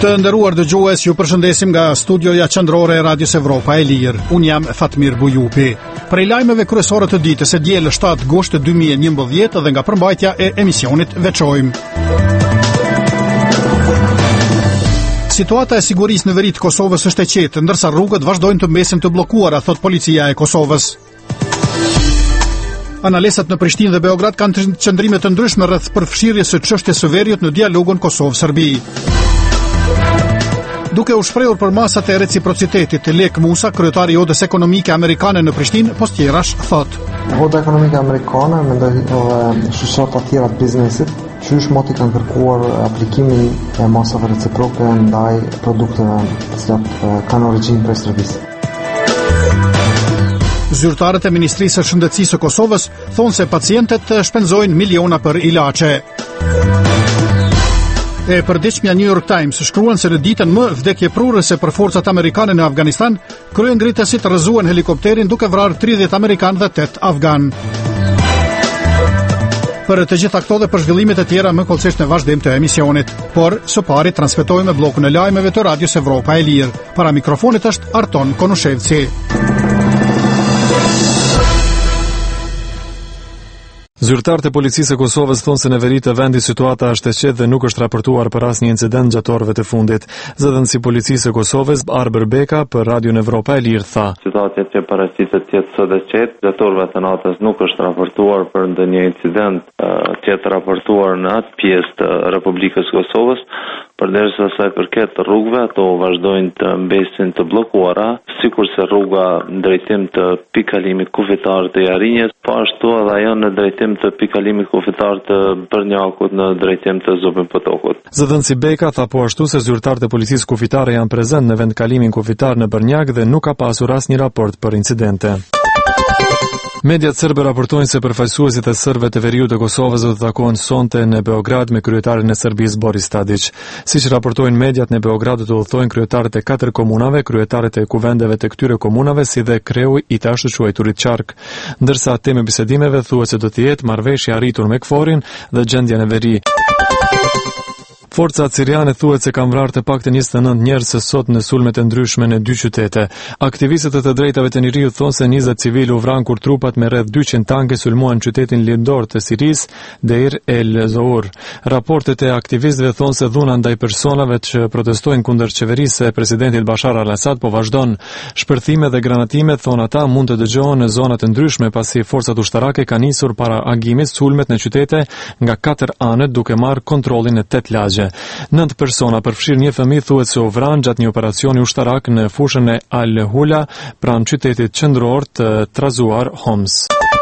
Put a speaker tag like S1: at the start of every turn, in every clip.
S1: Të nderuar dëgjues, ju përshëndesim nga studioja qendrore e Radios Evropa e Lirë. Unë jam Fatmir Bujupi. Prej lajmeve kryesore të ditës së diel 7 gusht 2011 dhe nga përmbajtja e emisionit veçojmë. Situata e sigurisë në veri të Kosovës është e qetë, ndërsa rrugët vazhdojnë të mbesin të bllokuara, thot policia e Kosovës. Analesat në Prishtinë dhe Beograd kanë qëndrime të ndryshme rreth përfshirjes së çështjes së veriut në dialogun Kosovë-Serbi. Duke u shprehur për masat e reciprocitetit, Lek Musa, kryetari i Odës Ekonomike Amerikane në Prishtinë, postjerash thot:
S2: Oda Ekonomike Amerikane mendoj shoqata të tjera të biznesit, qysh moti kanë kërkuar aplikimin e masave reciproke ndaj produkteve që kanë origjinë prej Serbisë.
S1: Zyrtarët e Ministrisë së Shëndetësisë së Kosovës thonë se pacientët shpenzojnë miliona për ilaçe. E përditshmja New York Times shkruan se në ditën më vdekjeprurëse për forcat amerikane në Afganistan, kryengritësit rrëzuan helikopterin duke vrarë 30 amerikanë dhe 8 afgan. Për të gjitha këto dhe për zhvillimet e tjera më kollësisht në vazhdim të emisionit. Por së pari transmetojmë blokun e lajmeve të Radios Evropa e Lirë. Para mikrofonit është Arton Konushevci.
S3: Zyrtarët e policisë së Kosovës thonë se në veri të vendit situata është e qetë dhe nuk është raportuar për asnjë incident gjatë orëve të fundit. Zëdhënësi i policisë së Kosovës, Arber Beka, për Radion Evropa e Lirë tha:
S4: Situata që paraqiten të jetë sot e qetë, gjatë orëve të natës nuk është raportuar për ndonjë incident të jetë raportuar në atë pjesë të Republikës së Kosovës. Përderisa sa i përket rrugëve, ato vazhdojnë të mbesin të bllokuara, sikurse rruga në drejtim të pikëkalimit kufitar të Jarinjes, po ashtu edhe ajo në drejtim të pikëkalimit kufitar të Brnjakut në drejtim të Zubin Potokut.
S3: Zëdhënësi Beka tha po ashtu se zyrtarët e policisë kufitare janë prezent në vendkalimin kufitar në Brnjak dhe nuk ka pasur asnjë raport për incidente. Mediat serbe raportojnë se përfaqësuesit e serbëve të veriut të Kosovës do të takohen sonte në Beograd me kryetarin e Serbisë Boris Tadić. Siç raportojnë mediat, në Beograd do të udhëtojnë kryetarët e 4 komunave, kryetarët e kuvendeve të këtyre komunave, si dhe kreu i të ashtu quajturit qark. Ndërsa tema e bisedimeve thuhet se do të jetë marrëveshje arritur me KFOR-in dhe gjendja në veri. Forcat siriane thuhet se kanë vrarë të paktën 29 njerëz sot në sulmet e ndryshme në 2 qytete. Aktivistët e të drejtave të njeriut thonë se 20 civilë u vranë kur trupat me rreth 200 tanke sulmuan qytetin lindor të Sirisë, Deir el-Zour. Raportet e aktivistëve thonë se dhuna ndaj personave që protestojnë kundër qeverisë e presidentit Bashar al-Assad po vazhdon. Shpërthime dhe granatime, thonë ata, mund të dëgjohen në zona të ndryshme pasi forcat ushtarake kanë nisur para agimit sulmet në qytete nga 4 anët duke marrë kontrollin e 8 lagje. 9 persona përfshirë një fëmijë thuhet se u vranë gjatë një operacioni ushtarak në fushën e Al-Hula pranë qytetit qendror të trazuar Homs.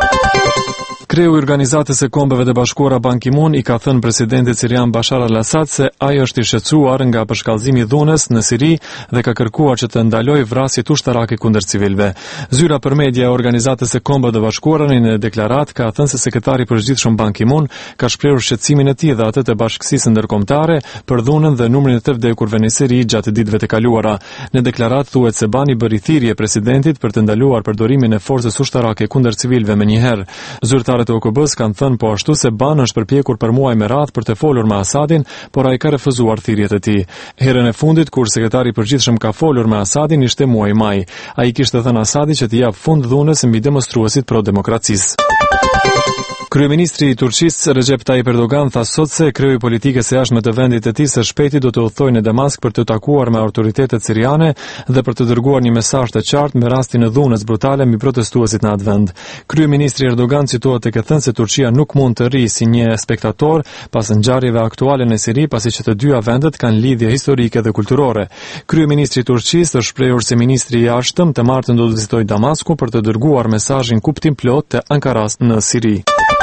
S3: Kreu i Organizatës së Kombeve të Bashkuara Ban Ki-moon i ka thënë presidentit sirian Bashar al-Assad se ai është i shqetësuar nga përshkallëzimi i dhunës në Siri dhe ka kërkuar që të ndalojë vrasjet ushtarake kundër civilëve. Zyra për media e Organizatës së Kombeve të Bashkuara në deklaratë ka thënë se sekretari i përgjithshëm Ban Ki-moon ka shprehur shqetësimin e tij dhe atë të Bashkisë Ndërkombëtare për dhunën dhe numrin e të vdekurve në Siri gjatë ditëve të kaluara. Në deklaratë thuhet se Bani bëri thirrje presidentit për të ndaluar përdorimin e forcës ushtarake kundër civilëve menjëherë. Zyrtarët e OKB-s kanë thënë po ashtu se Ban është përpjekur për muaj me radhë për të folur me Asadin, por ai ka refuzuar thirrjet e tij. Herën e fundit kur sekretari i përgjithshëm ka folur me Asadin ishte muaji maj. Ai kishte thënë Asadit që të jap fund dhunës mbi demonstruesit pro demokracisë. Kryeministri i Turqisë Recep Tayyip Erdogan tha sot se kreu i politikës së jashtme të vendit të tij së shpejti do të udhtojë në Damask për të takuar me autoritetet siriane dhe për të dërguar një mesazh të qartë me rastin e dhunës brutale mbi protestuesit në atë vend. Kryeministri Erdogan citohet tek thënë se Turqia nuk mund të rrijë si një spektator pas ngjarjeve aktuale në Siri, pasi që të dyja vendet kanë lidhje historike dhe kulturore. Kryeministri i Turqisë është shprehur se ministri i jashtëm të martën do të vizitojë Damaskun për të dërguar mesazhin kuptim plot të Ankaras në Siri.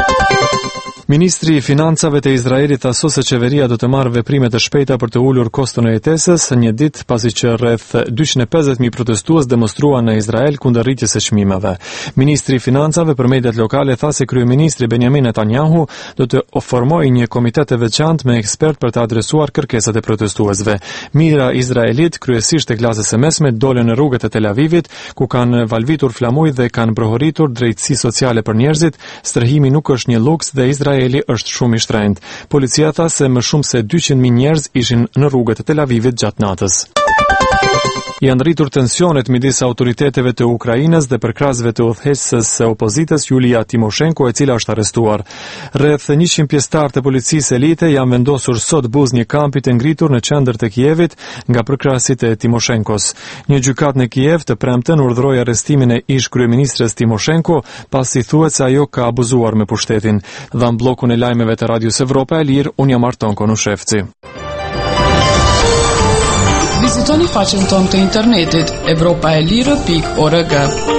S3: Ministri i Financave të Izraelit tha sot se qeveria do të marrë veprime të shpejta për të ulur koston e jetesës, një ditë pasi që rreth 250.000 protestues demonstruan në Izrael kundër rritjes së çmimeve. Ministri i Financave për mediat lokale tha se kryeministri Benjamin Netanyahu do të formojë një komitet të veçantë me ekspert për të adresuar kërkesat e protestuesve. Mijëra izraelit, kryesisht e klasës së mesme, dolën në rrugët e Tel Avivit, ku kanë valvitur flamuj dhe kanë prohoritur drejtësi sociale për njerëzit. Strehimi nuk është një luks dhe Izraeli Izraeli është shumë i shtrenjtë. Policia tha se më shumë se 200.000 njerëz ishin në rrugët e Tel Avivit gjatë natës. Janë rritur tensionet midis autoriteteve të Ukrainës dhe përkrahësve të udhëheqëses së opozitës Julia Timoshenko, e cila është arrestuar. Rreth 100 pjesëtar të policisë elite janë vendosur sot buzë një kampi të ngritur në qendër të Kievit nga përkrahësit e Timoshenkos. Një gjykatë në Kiev të premten urdhëroi arrestimin e ish kryeministres Timoshenko pasi thuhet se ajo ka abuzuar me pushtetin. Dha në bllokun e lajmeve të Radios Evropa e Lirë, unë jam Arton Konushevci.
S5: Vizitoni faqen tonë të internetit europaelire.org.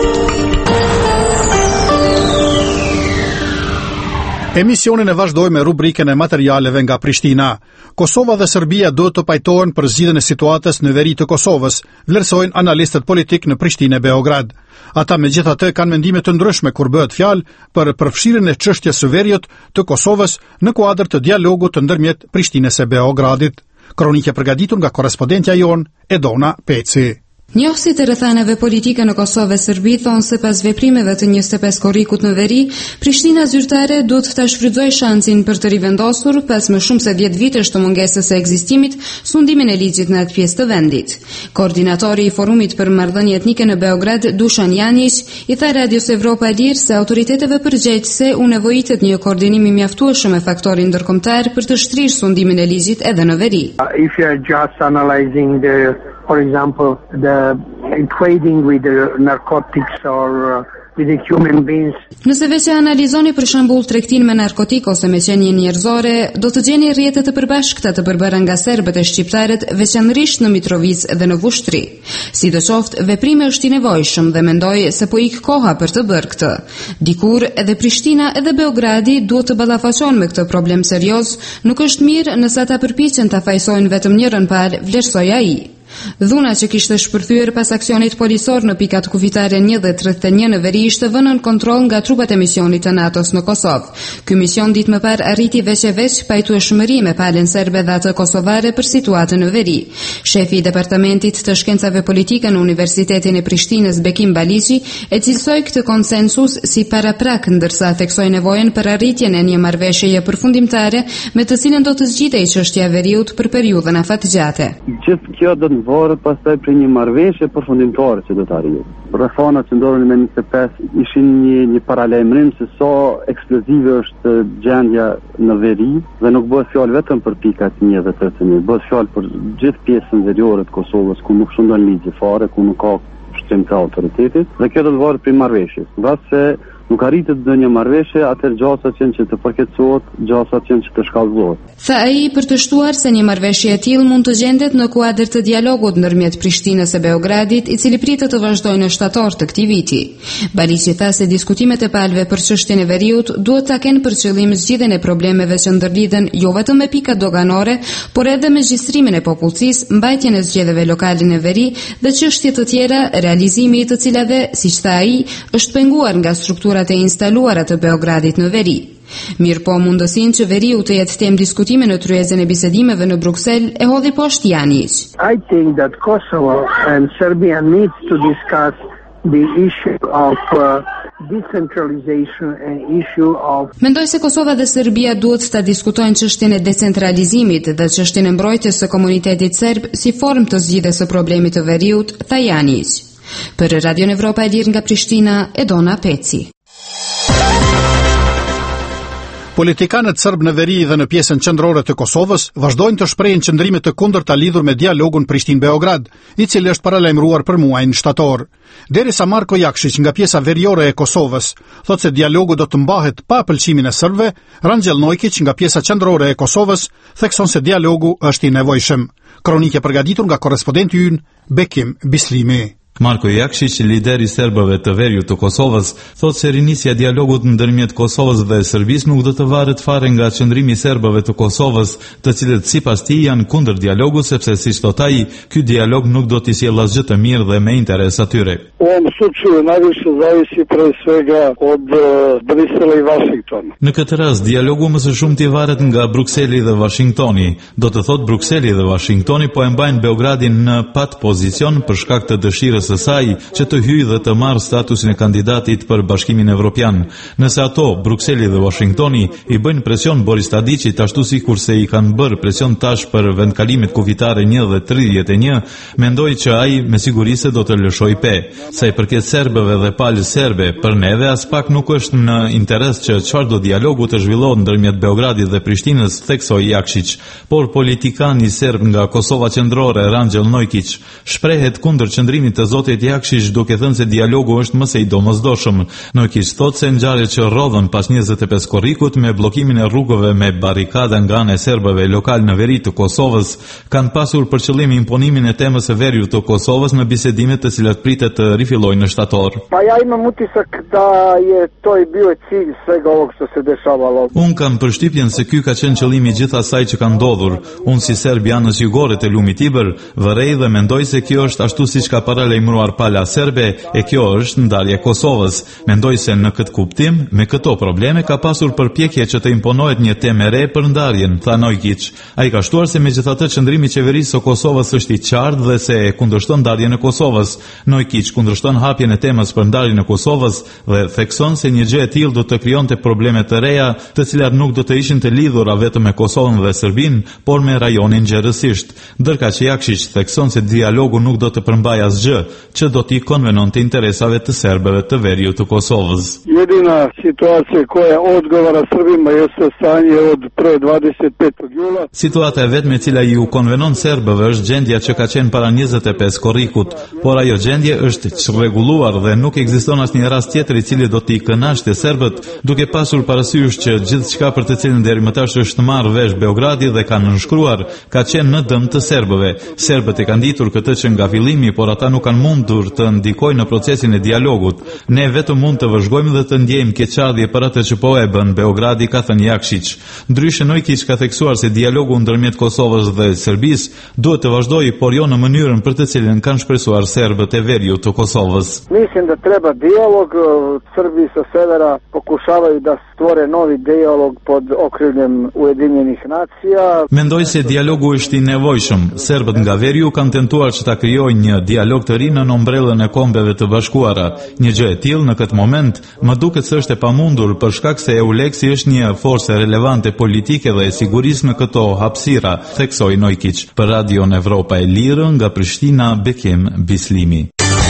S1: Emisionin e vazhdoj me rubrikën e materialeve nga Prishtina. Kosova dhe Serbia duhet të pajtohen për zgjidhjen e situatës në veri të Kosovës, vlerësojnë analistët politik në Prishtinë e Beograd. Ata megjithatë kanë mendime të ndryshme kur bëhet fjalë për përfshirjen e çështjes së veriut të Kosovës në kuadër të dialogut të ndërmjet Prishtinës e Beogradit. Kronikë përgatitur nga korrespondentja jon Edona Peci.
S6: Njohësit e rrethanave politike në Kosovë e Serbi thonë se pas veprimeve të 25 korrikut në veri, Prishtina zyrtare duhet të shfrytëzojë shansin për të rivendosur pas më shumë se 10 vitesh të mungesës së ekzistimit sundimin e ligjit në atë pjesë të vendit. Koordinatori i forumit për marrëdhënie etnike në Beograd, Dušan Janić, i tha Radios Evropa e Lirë se autoriteteve përgjegjëse u nevojitet një koordinim i mjaftueshëm me faktorin ndërkombëtar për të shtrirë sundimin e ligjit edhe në veri.
S7: If you are just analyzing for example, the trading with the narcotics or with the human beings.
S6: Nëse veç e analizoni për shembull tregtinë me narkotik ose me qenie njerëzore, do të gjeni rrjete të përbashkëta të përbërë nga serbët e shqiptarët, veçanërisht në Mitrovicë dhe në Vushtri. Sidoqoftë, veprimi është i nevojshëm dhe mendoj se po ik koha për të bërë këtë. Dikur edhe Prishtina edhe Beogradi duhet të ballafaqohen me këtë problem serioz, nuk është mirë nëse ata përpiqen ta fajsojnë vetëm njërin par, vlerësoi ai. Dhuna që kishte shpërthyer pas aksionit policor në pikat kufitare 1 dhe 31 në veri ishte vënë në kontroll nga trupat e misionit të NATO-s në Kosovë. Ky mision ditë më parë arriti veç pajtueshmëri me palën serbe dhe atë kosovare për situatën në veri. Shefi i departamentit të shkencave politike në Universitetin e Prishtinës, Bekim Baliqi, e cilësoi këtë konsensus si paraprak, ndërsa theksoi nevojën për arritjen e një marrëveshjeje përfundimtare me të cilën do të zgjidhej çështja e veriut për periudhën afatgjate.
S8: Gjithë kjo do të varet pastaj për një marrëveshje përfundimtare që do të arrihet. Rrethanat që ndodhen me 25 ishin një paralajmërim se sa eksplozive është gjendja në veri dhe nuk bëhet fjalë vetëm për pikat 1 dhe 31, bëhet fjalë për gjithë pjesën veriore të Kosovës ku nuk shndon ligji fare, ku nuk ka shtrim të autoritetit, dhe kjo do të varet për marrëveshjes. Mbase nuk arritet ndonjë marrëveshje, atëherë gjasat janë që të përkeçohet, gjasat janë që të shkallëzohet.
S6: Tha ai për të shtuar se një marrëveshje e tillë mund të gjendet në kuadër të dialogut ndërmjet Prishtinës e Beogradit, i cili pritet të vazhdojë në shtator të këtij viti. Baliqi tha se diskutimet e palëve për çështjen e veriut duhet ta kenë për qëllim zgjidhjen e problemeve që ndërlidhen jo vetëm me pikat doganore, por edhe me regjistrimin e popullsisë, mbajtjen e zgjedhjeve lokale në veri dhe çështje të tjera, realizimi i të cilave, siç tha ai, është penguar nga struktura e instaluara të Beogradit në veri. Mirë po mundësinë që veriu të jetë temë diskutime në tryezën e bisedimeve në Bruksel e hodhi poshtë Janić.
S7: I think that Kosovo and Serbia needs to discuss the issue of decentralization and issue of
S6: Mendoj se Kosova dhe Serbia duhet ta diskutojnë çështjen e decentralizimit dhe çështjen e mbrojtjes së komunitetit serb si formë të zgjidhjes së problemit të veriut, tha Janić. Për Radion Evropa e Lirë nga Prishtina, Edona Peci.
S1: Politikanët serb në veri dhe në pjesën qendrore të Kosovës vazhdojnë të shprehin qëndrime të kundërta lidhur me dialogun Prishtinë-Beograd, i cili është paralajmëruar për muajin shtator. Derisa Marko Jakšić nga pjesa veriore e Kosovës thotë se dialogu do të mbahet pa pëlqimin e serbëve, Ranxhel Nojkić nga pjesa qendrore e Kosovës thekson se dialogu është i nevojshëm. Kronikë përgatitur nga korrespondenti ynë Bekim Bislimi.
S9: Marko Jakšić, lideri i serbëve të veriut të Kosovës, thotë se rinisja e dialogut ndërmjet Kosovës dhe Serbisë nuk do të varet fare nga qëndrimi i serbëve të Kosovës, të cilët sipas tij janë kundër dialogut, sepse siç thotë ai, ky dialog nuk do t'i sjellë asgjë të mirë dhe me interes atyre.
S10: U ovom slučaju najviše zavisi pre svega od Brisela i Washingtona.
S9: Në këtë rast dialogu më së shumti varet nga Brukseli dhe Washingtoni. Do të thotë Brukseli dhe Washingtoni po e mbajnë Beogradin në pat pozicion për shkak të dëshirës së saj që të hyjë dhe të marrë statusin e kandidatit për Bashkimin Evropian. Nëse ato, Brukseli dhe Washingtoni, i bëjnë presion Boris Tadićit ashtu sikurse i kanë bërë presion tash për vendkalimit kufitare 1 dhe 31, mendoj që ai me siguri se do të lëshoj pe. Sa i përket serbëve dhe palës serbe, për neve as pak nuk është në interes që çfarëdo dialogu të zhvillohet ndërmjet Beogradit dhe Prishtinës, theksoi Jakšić, por politikani serb nga Kosova Qendrore, Rangjel Nojkić, shprehet kundër qëndrimit të zotit Jakšić, duke thënë se dialogu është më së i domosdoshëm. Nojkić thotë se ngjarjet që rrodhën pas 25 korrikut me bllokimin e rrugëve me barrikada nga ana e serbëve lokal në veri të Kosovës kanë pasur për qëllim imponimin e temës së veriut të Kosovës në bisedimet të cilat pritet të rifillojnë në shtator.
S10: Pa ja imam utisak da je to i bio cilj svega ovog što se dešavalo.
S9: Unë kam përshtypjen se ky ka qenë qëllimi i gjithë asaj që ka ndodhur. Unë si serb janës jugore të lumit Iber, vërej dhe mendoj se kjo është ashtu siç ka paralajmëruar pala serbe, e kjo është ndarja e Kosovës. Mendoj se në këtë kuptim, me këto probleme ka pasur përpjekje që të imponohet një temë e re për ndarjen, tha Nojkić. Ai ka shtuar se megjithatë qëndrimi i qeverisë së Kosovës është i qartë dhe se e kundërshton ndarjen e Kosovës. Nojkić kundërshton hapjen e temës për ndarjen e Kosovës dhe thekson se një gjë e tillë do të krijonte probleme të reja, të cilat nuk do të ishin të lidhura vetëm me Kosovën dhe Serbinë, por me rajonin gjerësisht. Ndërka që Jakšić thekson se dialogu nuk do të përmbajë asgjë që do t'i konvenonte interesave të serbëve të veriut të Kosovës.
S10: Jedina situacija koja odgovara Srbima jeste stanje od pre 25. jula.
S9: Situata e vetme e cila ju konvenon serbëve është gjendja që ka qenë para 25 korrikut, por ajo gjendje është çrregulluar dhe nuk ekziston asnjë rast tjetër i cili do t'i kënaqte serbët, duke pasur parasysh që gjithçka për të cilën deri më tash është marrë vesh Beogradi dhe kanë nënshkruar ka qenë në dëm të serbëve. Serbët e kanë ditur këtë që nga fillimi, por ata nuk kanë mundur të ndikojnë në procesin e dialogut. Ne vetëm mund të vëzhgojmë dhe të ndjejmë keqardhje për atë që po e bën Beogradi, ka thënë Jakšić. Ndryshe Nojkić ka theksuar se dialogu ndërmjet Kosovës dhe Serbisë duhet të vazhdojë, por jo në mënyrën për të cilën kanë shpresuar serbët e veriut të Kosovës.
S10: Mislim da treba dijalog. Srbi sa severa pokušavaju da stvore novi dijalog pod okriljem Ujedinjenih nacija.
S9: Mendoj se dialogu është i nevojshëm. Serbët nga veriu kanë tentuar që ta krijojnë një dialog të ri në ombrellën e Kombeve të Bashkuara. Një gjë e tillë në këtë moment më duket se është e pamundur për shkak se EULEX-i është një forcë relevante politike dhe e sigurisë në këto hapësira, theksoi Nojkić. Për Radion Evropa e Lirë nga Prishtina, Bekim Bislimi.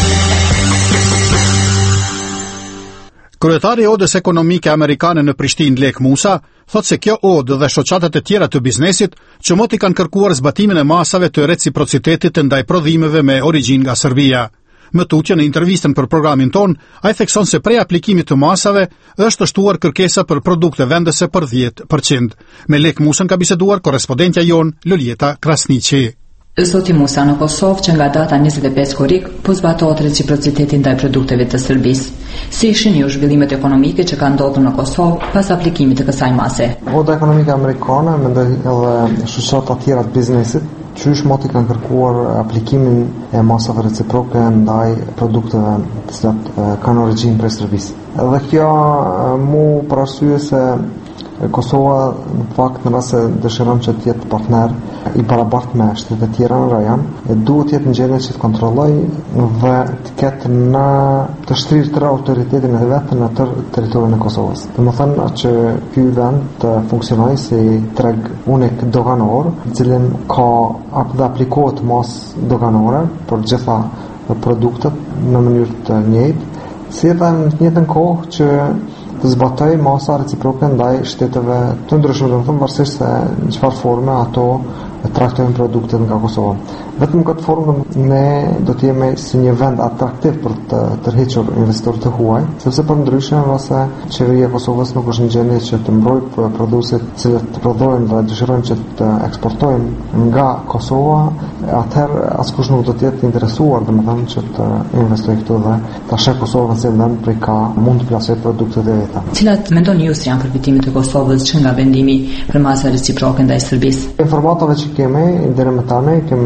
S1: Kryetari i Odës Ekonomike Amerikane në Prishtinë, Lek Musa, thot se kjo odë dhe shoqatat e tjera të biznesit që moti kanë kërkuar zbatimin e masave të reciprocitetit ndaj prodhimeve me origjinë nga Serbia. Më tutje në intervistën për programin ton, ai thekson se prej aplikimit të masave është shtuar kërkesa për produkte vendese për 10%. Me Lek Musën ka biseduar korrespondentja jon Lolieta Krasniqi.
S11: Zoti Musa, në Kosovë që nga data 25 korrik po zbatohet reciprociteti ndaj produkteve të Serbisë. Si ishin ju zhvillimet ekonomike që kanë ndodhur në Kosovë pas aplikimit të kësaj mase?
S2: Oda ekonomike amerikane, mendoj edhe shoqata të tjera të biznesit, qysh moti kanë kërkuar aplikimin e masave reciproke ndaj produkteve të cilat kanë origjinë prej Serbisë. Dhe kjo mu për arsye se Kosova në fakt në rast se dëshiron që të jetë partner i barabartë me shtetet e tjera në rajon, duhet të jetë në gjendje që të kontrollojë dhe të ketë në të shtrirë tërë autoritetin e vetë në tërë territorin e Kosovës. Domethënë që ky vend të funksionojë si treg unik doganor, i cili ka dhe aplikohet mas doganore për gjitha produktet në mënyrë të njëjtë, si edhe në të njëjtën kohë që të zbatoj masa reciproke ndaj shteteve të ndryshme, domethënë varësisht se në çfarë forme ato trajtojnë produktet nga Kosova. Vetëm këtë formë ne do të jemi si një vend atraktiv për të tërhequr investitorët e huaj, sepse për ndryshe nëse qeveria e Kosovës nuk është në gjendje që të mbrojë produset që të prodhojnë dhe dëshirojnë që të eksportojnë nga Kosova, atëherë askush nuk do të jetë interesuar, domethënë që të investojë këtu dhe ta sheh Kosovën si vend prej ka mund të plasojë produktet e veta.
S11: Cilat mendoni ju se janë përfitimet e Kosovës që nga vendimi për masa reciproke ndaj Serbisë?
S2: Informatave që kemi deri më tani kemi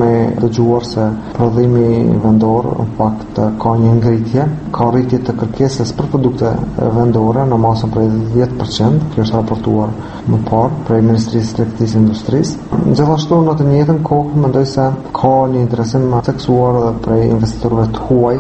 S2: dëgjuar se prodhimi vendor në fakt ka një ngritje, ka rritje të kërkesës për produkte vendore në masën prej 10%, kjo është raportuar më parë prej Ministrisë së Tregtisë dhe Industrisë. Gjithashtu në të njëjtën kohë mendoj se ka një interesim theksuar edhe prej investitorëve të huaj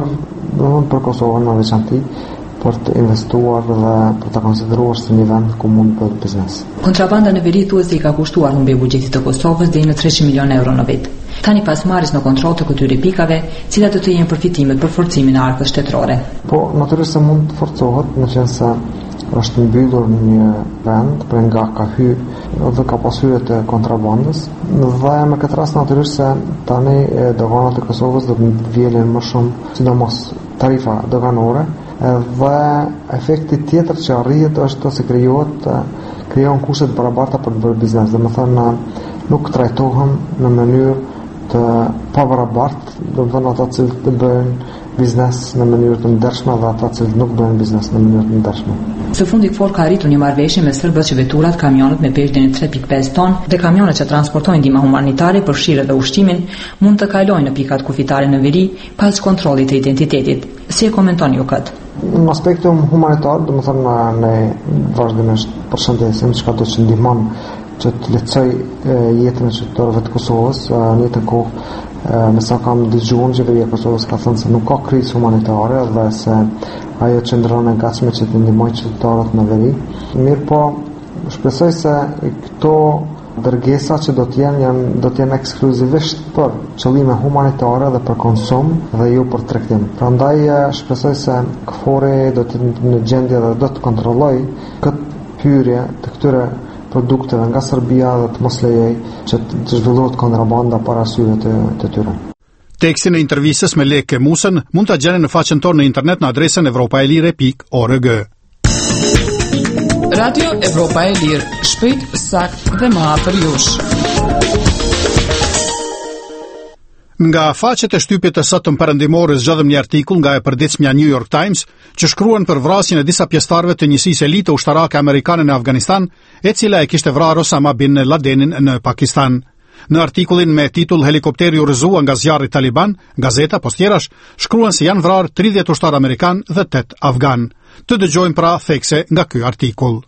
S2: për Kosovën në veçanti, për të investuar dhe për të konsideruar si një vend ku mund për biznes.
S11: Kontrabanda në veri thuhet se i ka kushtuar humbi buxhetit të Kosovës deri në 300 milionë euro në vit. Tani pas marrjes në kontroll të këtyre pikave, cilat do të jenë përfitimet për forcimin e arkës shtetërore.
S2: Po, natyrisht se mund të forcohet, në qenë se është mbyllur një vend për nga ka hyrë dhe ka pas hyrje të kontrabandës, dhe me këtë rast natyrisht se tani doganat e Kosovës do të vjelen më shumë, sidomos tarifa doganore, dhe efekti tjetër që arrihet është se krijohen kushte të barabarta për të bërë biznes. Domethënë nuk trajtohen në mënyrë të pabarabartë, domethënë ata që të bëjnë biznes në mënyrë të ndershme dhe ata që nuk bëjnë biznes në mënyrë të ndershme.
S11: Së fundi KFOR ka arritur një marrëveshje me serbët që veturat, kamionët me peshë deri në 3.5 ton dhe kamionët që transportojnë ndihmë humanitare, përfshirë dhe ushqimin, mund të kalojnë në pikat kufitare në veri pas kontrollit të identitetit. Si e komenton ju këtë?
S2: Në aspektin humanitar, domethënë ne vazhdimisht përshëndesim çka do të ndihmon që të lehtësoj jetën e qytetarëve të Kosovës. Në të kohë me sa kam dëgjuar, qeveria e Kosovës ka thënë se nuk ka krizë humanitare dhe se ajo qëndron e gatshme që të ndihmojë qytetarët në veri. Mirë po, shpresoj se këto dërgesa që do të jenë ekskluzivisht për qëllime humanitare dhe për konsum dhe jo për tregtim. Prandaj shpresoj se KFOR-i do të jetë në gjendje dhe do të kontrollojë këtë hyrje të këtyre produkteve nga Serbia dhe të mos lejoj që të zhvillohet kontrabanda para syve të tyre.
S1: Tekstin e intervistës me Leke Musën mund ta gjeni në faqen tonë në internet në adresën evropaelire.org.
S5: Radio Evropa e Lirë, shpejt, sakt dhe më afër jush.
S1: Nga faqet e shtypit të sotëm perëndimore zgjodhëm një artikull nga e përditshmja New York Times që shkruan për vrasjen e disa pjesëtarëve të njësisë elite ushtarake amerikane në Afganistan, e cila e kishte vrarë Osama bin Ladenin në Pakistan. Në artikullin me titull Helikopteri u rrëzua nga zjarri Taliban, gazeta postjerash shkruan se janë vrarë 30 ushtarë amerikan dhe 8 afgan. Të dëgjojmë pra thekse nga ky artikull.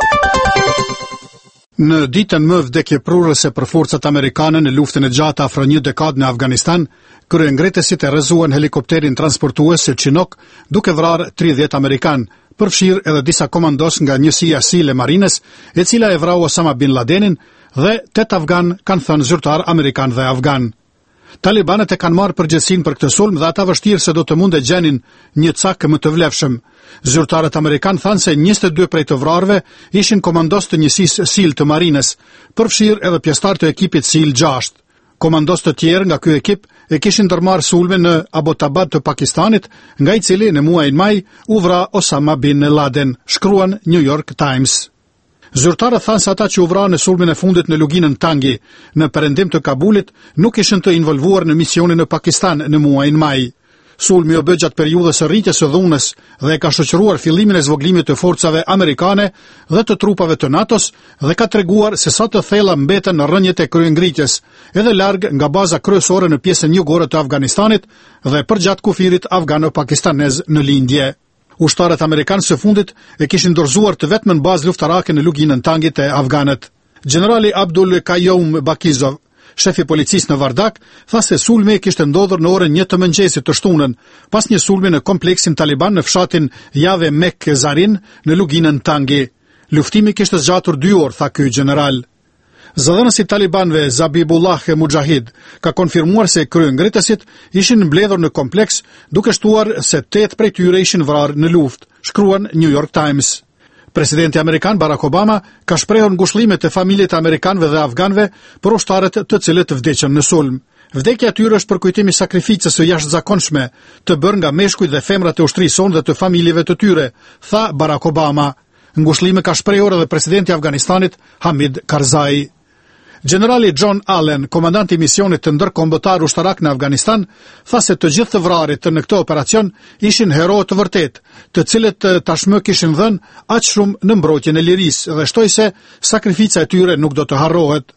S1: Në ditën më vdekjeprurëse për forcat amerikane në luftën e gjatë afro një dekadë në Afganistan, kryengretesit e rrëzuan helikopterin transportues se Chinook, duke vrarë 30 amerikan, përfshirë edhe disa komandos nga njësia SEAL e Marines, e cila e vrau Osama bin Ladenin, dhe 8 afgan kanë thënë zyrtar amerikan dhe afgan. Talibanët e kanë marrë përgjegjësinë për këtë sulm dhe ata vështirë se do të mund të gjenin një cak më të vlefshëm. Zyrtarët amerikanë thanë se 22 prej të vrarëve ishin komandos të njësisë SEAL të Marines, përfshirë edhe pjesëtar të ekipit SEAL 6. Komandos të tjerë nga ky ekip e kishin ndërmarrë sulme në Abbottabad të Pakistanit, nga i cili në muajin maj u vra Osama bin Laden, shkruan New York Times. Zyrtarët thanë se ata që u vranë në sulmin e fundit në luginën Tangi, në perëndim të Kabulit, nuk ishin të involvuar në misionin në Pakistan në muajin maj. Sulmi u bë gjatë periudhës së rritjes së dhunës dhe ka shoqëruar fillimin e zvoglimit të forcave amerikane dhe të trupave të NATO-s dhe ka treguar se sa të thella mbeten në rrënjët e kryengritjes, edhe larg nga baza kryesore në pjesën jugore të Afganistanit dhe përgjatë kufirit afgano-pakistanez në lindje. Ushtarët amerikanë së fundit e kishin dorëzuar të vetmën bazë luftarake në luginën Tangi të afganët. Generali Abdul Qayyum Bakizov, shefi policisë në Vardak, tha se sulmi kishte ndodhur në orën 1 të mëngjesit të shtunën, pas një sulmi në kompleksin Taliban në fshatin Jave Mek Zarin në luginën Tangi. Luftimi kishte zgjatur 2 orë, tha ky general. Zëdhënësi Talibanëve Zabibullah Mujahid ka konfirmuar se kryengritësit ishin mbledhur në kompleks, duke shtuar se 8 prej tyre ishin vrarë në luftë, shkruan New York Times. Presidenti amerikan Barack Obama ka shprehur ngushëllime të familjet amerikanëve dhe afganëve për ushtarët të cilët vdeqën në sulm. Vdekja e tyre është për kujtim i sakrificës së jashtëzakonshme të bërë nga meshkujt dhe femrat e ushtrisë sonë dhe të familjeve të tyre, tha Barack Obama. Ngushëllime ka shprehur edhe presidenti i Afganistanit Hamid Karzai. Generali John Allen, komandant i misionit të ndërkombëtar ushtarak në Afganistan, tha se të gjithë të vrarët në këtë operacion ishin hero të vërtet, të cilët tashmë kishin dhënë aq shumë në mbrojtjen e lirisë dhe shtoi se sakrifica e tyre nuk do të harrohet.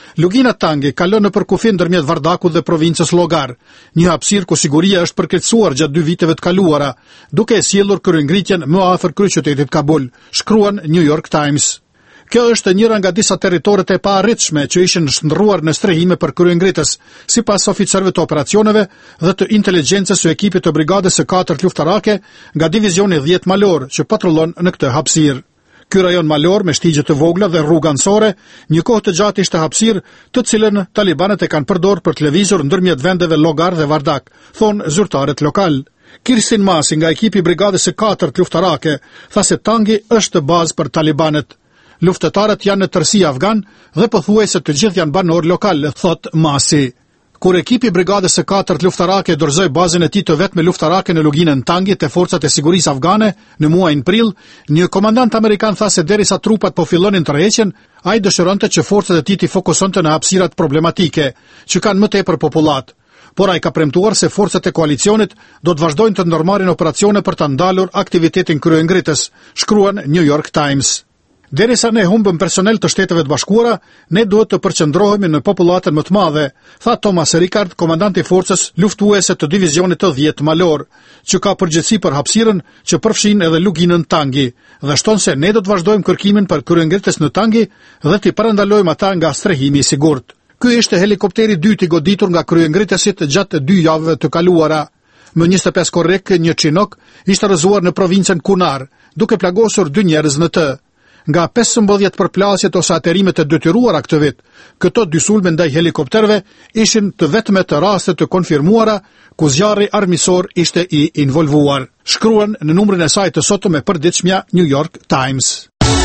S1: Lugina Tangi kalon në përkufim ndërmjet Vardakut dhe provincës Llogar, një hapësirë ku siguria është përkeqësuar gjatë 2 viteve të kaluara, duke e sjellur kryengritjen më afër kryeqytetit Kabul, shkruan New York Times. Kjo është njëra nga disa territoret e paarritshme që ishin shndërruar në strehime për kryengritës, sipas oficerëve të operacioneve dhe të inteligjencës së ekipit të brigadës së 4 luftarake nga divizioni 10 Malor që patrullon në këtë hapësirë. Ky rajon malor me shtigje të vogla dhe rrugë anësore, një kohë të gjatë ishte hapësirë të cilën talibanët e kanë përdorur për të lëvizur ndërmjet vendeve Llogar dhe Vardak, thon zyrtarët lokal. Kirsin Masi nga ekipi i brigadës së 4 luftarake tha se Tangi është bazë për talibanët. Luftëtarët janë në tërësi afgan dhe pothuajse të gjithë janë banor lokal, thot Masi. Kur ekipi i brigadës së 4 luftarake dorëzoi bazën e tij të vetme luftarake në luginën Tangi te forcat e sigurisë afgane në muajin prill, një komandant amerikan tha se derisa trupat po fillonin të rreheqen, ai dëshironte që forcat e tij të fokusonte në hapësirat problematike, që kanë më tepër popullat. Por ai ka premtuar se forcat e koalicionit do të vazhdojnë të ndërmarrin operacione për ta ndalur aktivitetin kryengritës, shkruan New York Times. Derisa ne humbëm personel të Shteteve të Bashkuara, ne duhet të përqendrohemi në popullatën më të madhe, tha Thomas Ricard, komandant i forcës luftuese të divizionit të 10 Malor, që ka përgjegjësi për hapësirën që përfshin edhe luginën Tangi, dhe shton se ne do të vazhdojmë kërkimin për kryengritës në Tangi dhe të parandalojmë ata nga strehimi i sigurt. Ky ishte helikopteri i dytë i goditur nga kryengritësit gjatë 2 javëve të kaluara. Më 25 korrek një Chinook ishte rrëzuar në provincën Kunar, duke plagosur 2 njerëz në të. Nga 15 përplasjet ose aterimet e detyruara këtë vit, këto 2 sulme ndaj helikopterëve ishin të vetmet raste të konfirmuara ku zjarri armisor ishte i involvuar. Shkruan në numrin e saj të sotëm e përditshmja New York Times.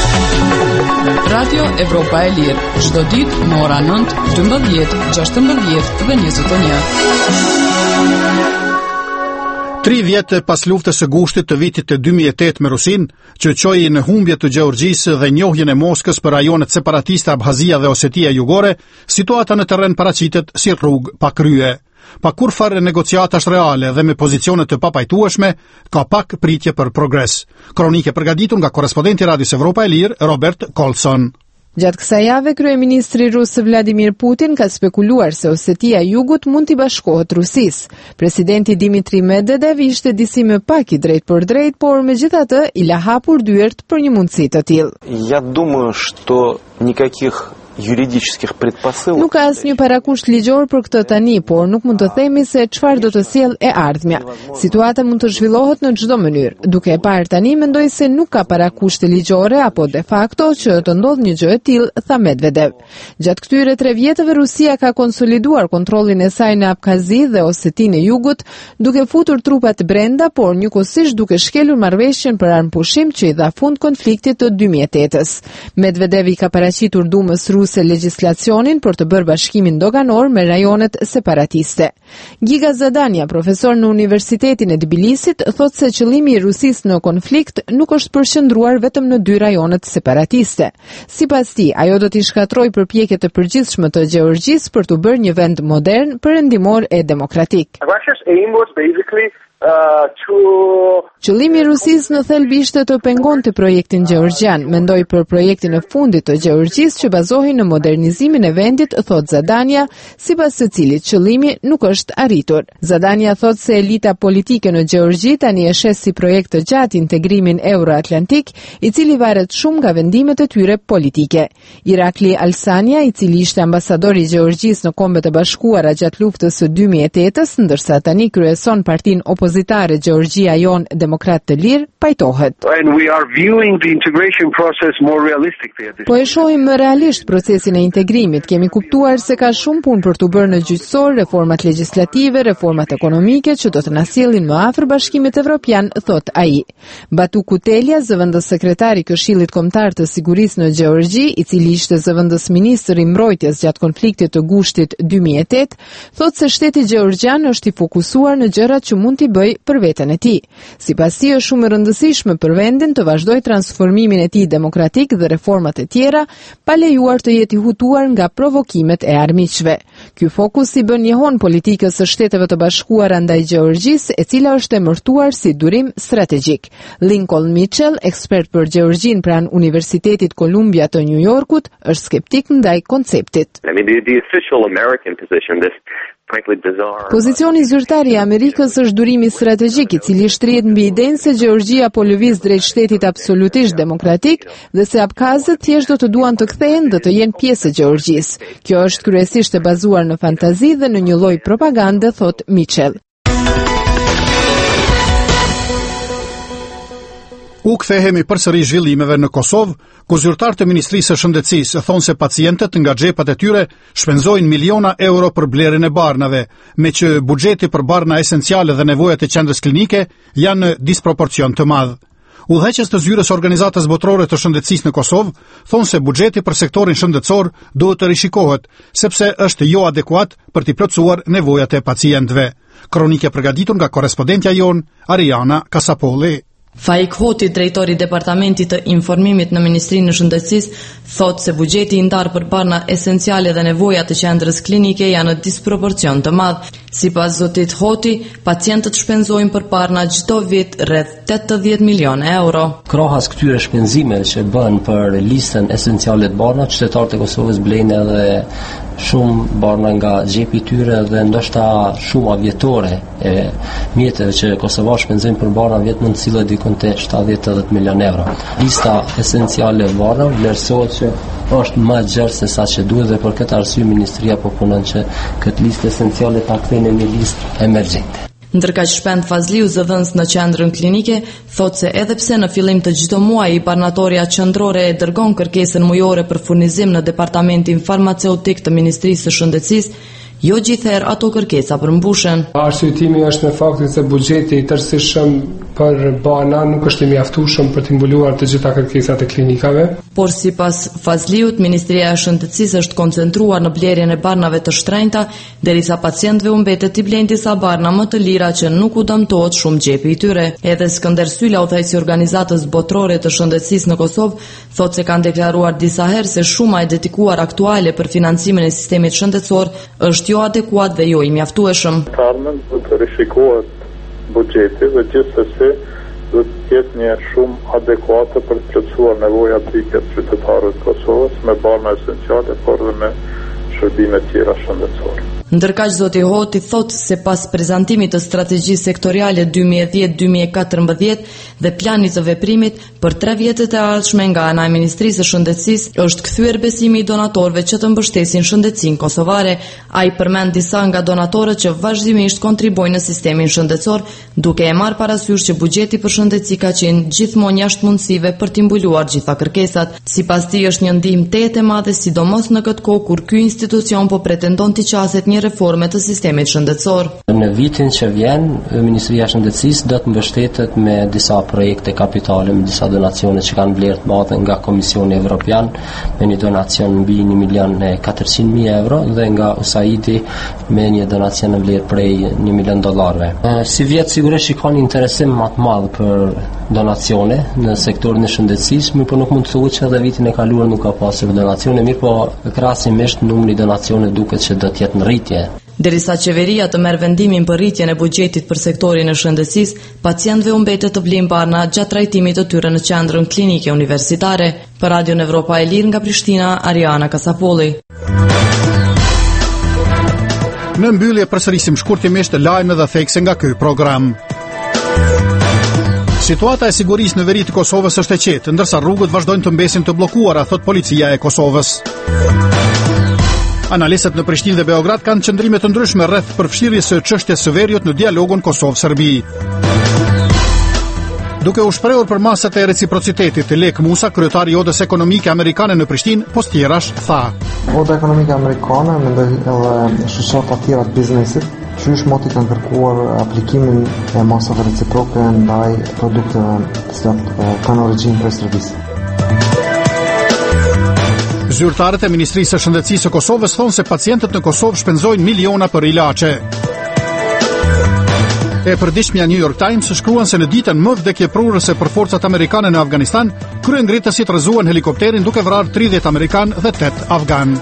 S5: Radio Evropa e Lirë, çdo ditë në ora 9, 12, 16 dhe 21.
S1: 3 vjetë pas luftës së gushtit të vitit të 2008 me Rusin, që çoi në humbje të Gjeorgjisë dhe njohjen e Moskës për rajonet separatiste Abhazia dhe Osetia Jugore, situata në terren paraqitet si rrugë pa krye. Pa kurfar negociatash reale dhe me pozicione të papajtueshme, ka pak pritje për progres. Kronike përgatitur nga korrespondenti Radios Evropa e Lirë, Robert Colson.
S12: Gjatë kësaj jave, kryeministri rus Vladimir Putin ka spekuluar se Osetia e Jugut mund t'i bashkohet Rusisë. Presidenti Dmitri Medvedev ishte disi më pak i drejt për drejt, por megjithatë i la hapur dyert për një mundësi të tillë.
S13: Я думаю, что никаких juridических предпосылок.
S12: Nuk ka asnjë parakusht ligjor për këtë tani, por nuk mund të themi se çfarë do të sjellë e ardhmja. Situata mund të zhvillohet në çdo mënyrë. Duke e parë tani, mendoj se nuk ka parakushte ligjore apo de facto që të ndodhë një gjë e tillë, tha Medvedev. Gjatë këtyre 3 vjetëve Rusia ka konsoliduar kontrollin e saj në Abkhazi dhe Osetinë e Jugut, duke futur trupat brenda, por njëkohësisht duke shkelur marrëveshjen për armpushim që i dha fund konfliktit të 2008-s. Medvedev i ka paraqitur Dumës se legjislacionin për të bërë bashkimin doganor me rajonet separatiste. Giga Zadania, profesor në Universitetin e Tbilisit, thot se qëllimi i Rusisë në konflikt nuk është përqendruar vetëm në 2 rajonet separatiste. Sipas tij, ajo do t'i shkatrojë përpjekjet e përgjithshme të Gjeorgjisë për të bërë një vend modern, perëndimor e demokratik. Qëllimi i Rusisë në thelb ishte të pengonte projektin gjeorgjian, mendoi për projektin e fundit të Gjeorgjisë që bazohej në modernizimin e vendit, thot Zadania, sipas së cilit qëllimi nuk është arritur. Zadania thot se elita politike në Gjeorgji tani e shes si projekt të gjatë integrimin euroatlantik, i cili varet shumë nga vendimet e tyre politike. Irakli Alsania, i cili ishte ambasador i Gjeorgjisë në Kombet e Bashkuara gjatë luftës së 2008-s, ndërsa tani kryeson partinë opozitare Gjeorgjia Jon Demokrat të Lirë, pajtohet. Po e shohim më realisht procesin e integrimit. Kemi kuptuar se ka shumë punë për të bërë në gjyqësor, reformat legjislative, reformat ekonomike që do të na sjellin më afër Bashkimit Evropian, thot ai. Batu Kutelia, zëvendës sekretari i Këshillit Kombëtar të Sigurisë në Gjeorgji, i cili ishte zëvendës ministër i mbrojtjes gjatë konfliktit të gushtit 2008, thot se shteti gjeorgjian është i fokusuar në gjërat që mund t'i bëj për veten e tij. Sipas tij është shumë e rëndësishme për vendin të vazhdojë transformimin e tij demokratik dhe reformat e tjera, pa lejuar të jetë i hutuar nga provokimet e armiqve. Ky fokus i bën njehon politikës së Shteteve të Bashkuara ndaj Gjeorgjisë, e cila është emërtuar si durim strategjik. Lincoln Mitchell, ekspert për Gjeorgjin pranë Universitetit Columbia të New Yorkut, është skeptik ndaj konceptit.
S14: The official American position, this frankly bizarre.
S12: Pozicioni zyrtar i Amerikës është durimi strategjik, i cili shtrihet mbi idenë se Gjeorgjia po lëviz drejt shtetit absolutisht demokratik dhe se abkazët thjesht do të duan të kthehen dhe të jenë pjesë e Gjeorgjisë. Kjo është kryesisht e bazuar në fantazi dhe në një lloj propagande, thot Mitchell.
S1: U kthehemi përsëri zhvillimeve në Kosovë, ku zyrtarët e Ministrisë së Shëndetësisë thonë se pacientët nga xhepat e tyre shpenzojnë miliona euro për blerjen e barnave, me që buxheti për barna esenciale dhe nevojat e qendrës klinike janë në disproporcion të madh. Udhëheqës të zyrës Organizatës Botërore të Shëndetësisë në Kosovë thonë se buxheti për sektorin shëndetësor duhet të rishikohet, sepse është jo adekuat për t'i plotësuar nevojat e pacientëve. Kronike përgatitur nga korrespondentja jon Ariana Kasapolli.
S15: Faik Hoti, drejtori i Departamentit të Informimit në Ministrinë e Shëndetësisë, thotë se buxheti i ndarë për barna esenciale dhe nevojat e qendrës klinike janë në disproporcion të madh. Sipas zotit Hoti, pacientët shpenzojnë për barna çdo vit rreth 80 milionë euro.
S16: Krahas këtyre shpenzimeve që bën për listën esenciale të barnave, qytetarët e Kosovës blejnë edhe shumë barna nga xhepi i tyre dhe ndoshta shumë avjetore e mjeteve që kosovarë shpenzojnë për barna vjet mund të sillet dikon te 70-80 milionë euro. Lista esenciale e barnave vlerësohet që është më gjerë se sa që duhet dhe për këtë arsye ministria po punon që këtë listë esenciale ta kthejnë në një listë emergjente.
S15: Ndërkaq Shpend Fazliu, zëdhënës në qendrën klinike, thotë se edhe pse në fillim të çdo muaji barnatoria qendrore e dërgon kërkesën mujore për furnizim në departamentin farmaceutik të Ministrisë së Shëndetësisë, jo gjithherë ato kërkesa përmbushen.
S17: Arsyetimi është në faktin se buxheti i tërësishëm për barna nuk është i mjaftueshëm për të mbuluar të gjitha kërkesat e klinikave.
S15: Por sipas Fazliut, Ministria e Shëndetësisë është koncentruar në blerjen e barnave të shtrenjta, derisa pacientëve u mbetet t'i blejnë disa barna më të lira që nuk u dëmtohet shumë xhepi i tyre. Edhe Skënder Sylla, udhëheqësi i Organizatës Botërore të Shëndetësisë në Kosovë, thotë se kanë deklaruar disa herë se shuma e dedikuar aktuale për financimin e sistemit shëndetësor është jo adekuat dhe jo i mjaftueshëm.
S18: Tarmen do të rishikohet buxheti dhe gjithsesi do të jetë një shumë adekuate për të plotësuar nevojat e qytetarëve të Kosovës me barna esenciale, por dhe me shërbime tjera shëndetësore.
S15: Ndërkaq zoti Hoti thotë se pas prezantimit të strategjisë sektoriale 2010-2014 dhe planit të veprimit për 3 vjetët e ardhshme nga ana e Ministrisë së Shëndetësisë është kthyer besimi i donatorëve që të mbështesin shëndetësinë kosovare. Ai përmend disa nga donatorët që vazhdimisht kontribuojnë në sistemin shëndetësor, duke e marrë parasysh që buxheti për shëndetësi ka qenë gjithmonë jashtë mundësive për të mbuluar gjitha kërkesat. Sipas tij është një ndihmë tetë e madhe, sidomos në këtë kohë kur ky institucion po pretendon të qaset një reforme të sistemit shëndetësor.
S16: Në vitin që vjen, Ministria e Shëndetësisë do të mbështetet me disa projekte kapitale, me disa donacione që kanë vlerë të madhe nga Komisioni Evropian, me një donacion mbi 1.400.000 euro dhe nga USAID me një donacion në vlerë prej $1 milion. Si vjet sigurisht që ka një interesim më të madh për donacione në sektorin e shëndetësisë, mirë po nuk mund të thuhet që edhe vitin e kaluar nuk ka pasur donacione, mirë po krahasimisht numri i donacione duket që do të jetë në rritje.
S15: Derisa qeveria të merr vendimin për rritjen e buxhetit për sektorin e shëndetësisë, pacientëve u mbetet të blejnë barna gjatë trajtimit të tyre në qendrën klinike universitare. Për Radion Evropa e Lirë nga Prishtina, Ariana Kasapolli.
S1: Në mbyllje përsërisim shkurtimisht lajme dhe thekse nga ky program. Situata e sigurisë në veri të Kosovës është e qetë, ndërsa rrugët vazhdojnë të mbesin të bllokuara, thot policia e Kosovës. Analistët në Prishtinë dhe Beograd kanë qëndrime të ndryshme rreth përfshirjes së çështjes së veriut në dialogun Kosovë-Serbi. Duke u shprehur për masat e reciprocitetit, Lek Musa, kryetari i Odës Ekonomike Amerikane në Prishtinë, postjerash tha:
S2: Oda Ekonomike Amerikane mendoj edhe shoqata të tjera të biznesit qysh moti kanë kërkuar aplikimin e masave reciproke ndaj produkteve të cilat kanë origjinë prej Serbisë.
S1: Zyrtarët e Ministrisë së Shëndetësisë së Kosovës thonë se pacientët në Kosovë shpenzojnë miliona për ilaçe. E përditshmja New York Times shkruan se në ditën më vdekjeprurëse për forcat amerikane në Afganistan, kryengritësit rrëzuan helikopterin duke vrarë 30 amerikan dhe 8 afgan.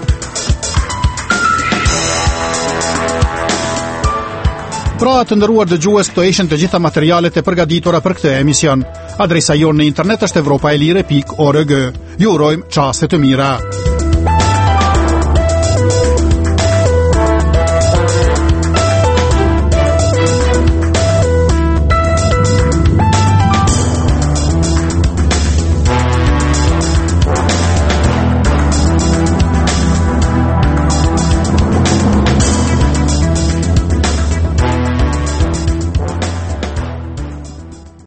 S1: Pra të nderuar dëgjues, këto ishin të gjitha materialet e përgatitura për këtë emision. Adresa jonë në internet është europaelire.org. Ju urojmë çaste të mira.